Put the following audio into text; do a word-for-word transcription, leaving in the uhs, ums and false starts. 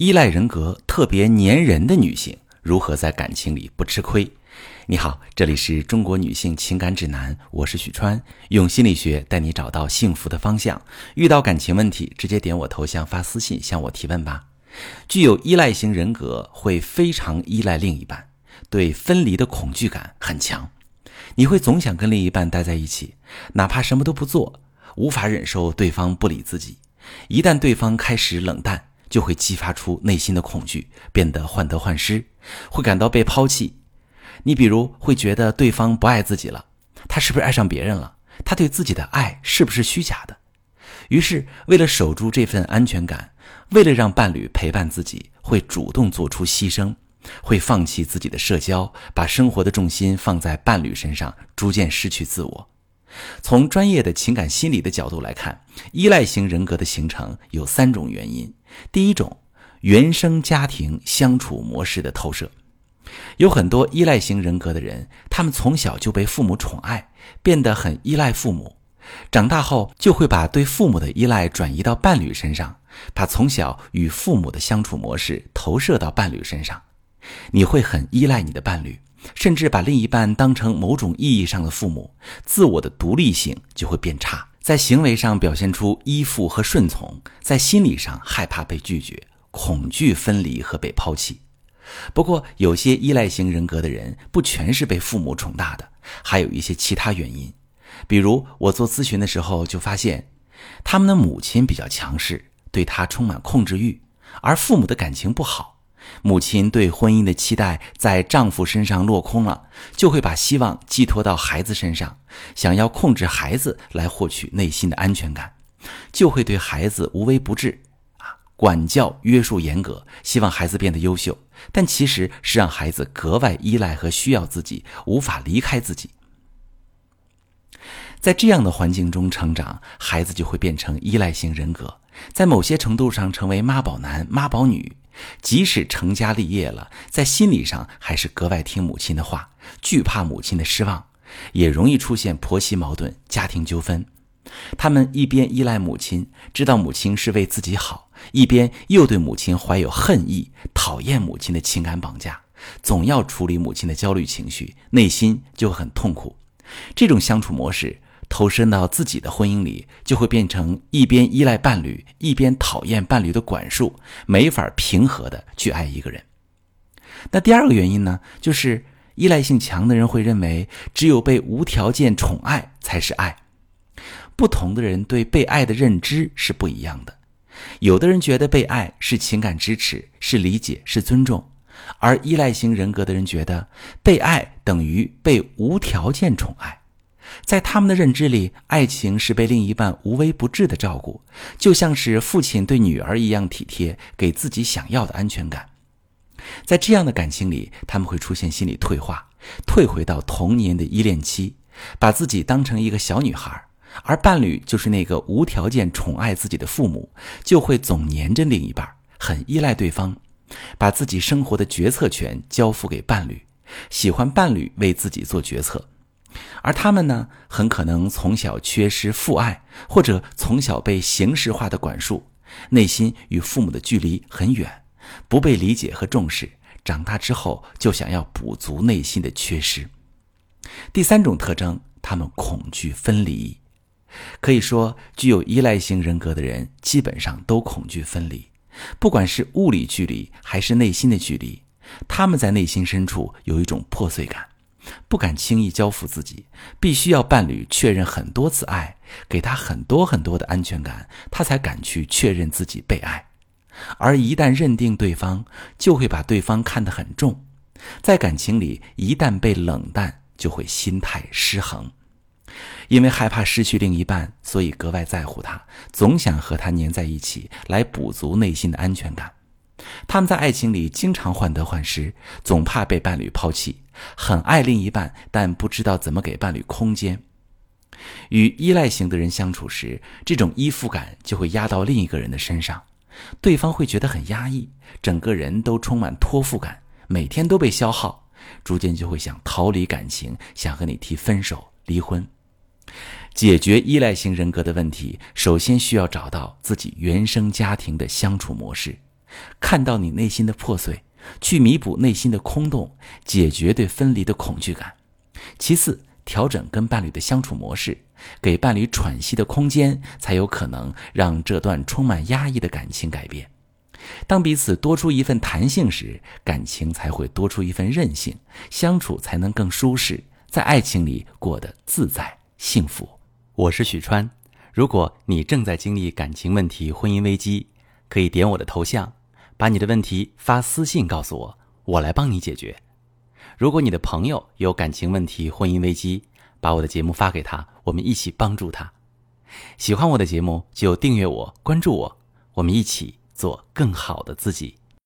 依赖人格特别粘人的女性如何在感情里不吃亏？你好，这里是中国女性情感指南，我是许川，用心理学带你找到幸福的方向。遇到感情问题，直接点我头像发私信向我提问吧。具有依赖型人格会非常依赖另一半，对分离的恐惧感很强。你会总想跟另一半待在一起，哪怕什么都不做，无法忍受对方不理自己。一旦对方开始冷淡，就会激发出内心的恐惧，变得患得患失，会感到被抛弃。你比如会觉得对方不爱自己了，他是不是爱上别人了？他对自己的爱是不是虚假的？于是为了守住这份安全感，为了让伴侣陪伴自己，会主动做出牺牲，会放弃自己的社交，把生活的重心放在伴侣身上，逐渐失去自我。从专业的情感心理的角度来看，依赖型人格的形成有三种原因。第一种，原生家庭相处模式的投射。有很多依赖型人格的人，他们从小就被父母宠爱，变得很依赖父母，长大后就会把对父母的依赖转移到伴侣身上，把从小与父母的相处模式投射到伴侣身上。你会很依赖你的伴侣，甚至把另一半当成某种意义上的父母，自我的独立性就会变差，在行为上表现出依附和顺从，在心理上害怕被拒绝，恐惧分离和被抛弃。不过有些依赖型人格的人不全是被父母宠大的，还有一些其他原因。比如我做咨询的时候就发现，他们的母亲比较强势，对他充满控制欲，而父母的感情不好。母亲对婚姻的期待在丈夫身上落空了，就会把希望寄托到孩子身上，想要控制孩子来获取内心的安全感，就会对孩子无微不至，管教约束严格，希望孩子变得优秀，但其实是让孩子格外依赖和需要自己，无法离开自己。在这样的环境中成长，孩子就会变成依赖型人格，在某些程度上成为妈宝男、妈宝女。即使成家立业了，在心理上还是格外听母亲的话，惧怕母亲的失望，也容易出现婆媳矛盾、家庭纠纷。他们一边依赖母亲，知道母亲是为自己好，一边又对母亲怀有恨意，讨厌母亲的情感绑架，总要处理母亲的焦虑情绪，内心就很痛苦。这种相处模式投身到自己的婚姻里，就会变成一边依赖伴侣，一边讨厌伴侣的管束，没法平和的去爱一个人。那第二个原因呢，就是依赖性强的人会认为，只有被无条件宠爱才是爱。不同的人对被爱的认知是不一样的。有的人觉得被爱是情感支持，是理解，是尊重，而依赖型人格的人觉得被爱等于被无条件宠爱。在他们的认知里，爱情是被另一半无微不至的照顾，就像是父亲对女儿一样体贴，给自己想要的安全感。在这样的感情里，他们会出现心理退化，退回到童年的依恋期，把自己当成一个小女孩，而伴侣就是那个无条件宠爱自己的父母，就会总黏着另一半，很依赖对方，把自己生活的决策权交付给伴侣，喜欢伴侣为自己做决策。而他们呢，很可能从小缺失父爱，或者从小被形式化的管束，内心与父母的距离很远，不被理解和重视，长大之后就想要补足内心的缺失。第三种特征，他们恐惧分离。可以说，具有依赖型人格的人基本上都恐惧分离，不管是物理距离还是内心的距离，他们在内心深处有一种破碎感，不敢轻易交付自己，必须要伴侣确认很多次爱，给他很多很多的安全感，他才敢去确认自己被爱。而一旦认定对方，就会把对方看得很重，在感情里一旦被冷淡，就会心态失衡。因为害怕失去另一半，所以格外在乎他，总想和他黏在一起，来补足内心的安全感。他们在爱情里经常患得患失，总怕被伴侣抛弃，很爱另一半，但不知道怎么给伴侣空间。与依赖型的人相处时，这种依附感就会压到另一个人的身上，对方会觉得很压抑，整个人都充满托付感，每天都被消耗，逐渐就会想逃离感情，想和你提分手、离婚。解决依赖型人格的问题，首先需要找到自己原生家庭的相处模式。 看到你内心的破碎，去弥补内心的空洞，解决对分离的恐惧感。其次，调整跟伴侣的相处模式，给伴侣喘息的空间，才有可能让这段充满压抑的感情改变。当彼此多出一份弹性时，感情才会多出一份韧性，相处才能更舒适，在爱情里过得自在幸福。 我是许川，如果你正在经历感情问题、婚姻危机，可以点我的头像，把你的问题发私信告诉我，我来帮你解决。如果你的朋友有感情问题、婚姻危机，把我的节目发给他，我们一起帮助他。喜欢我的节目就订阅我、关注我，我们一起做更好的自己。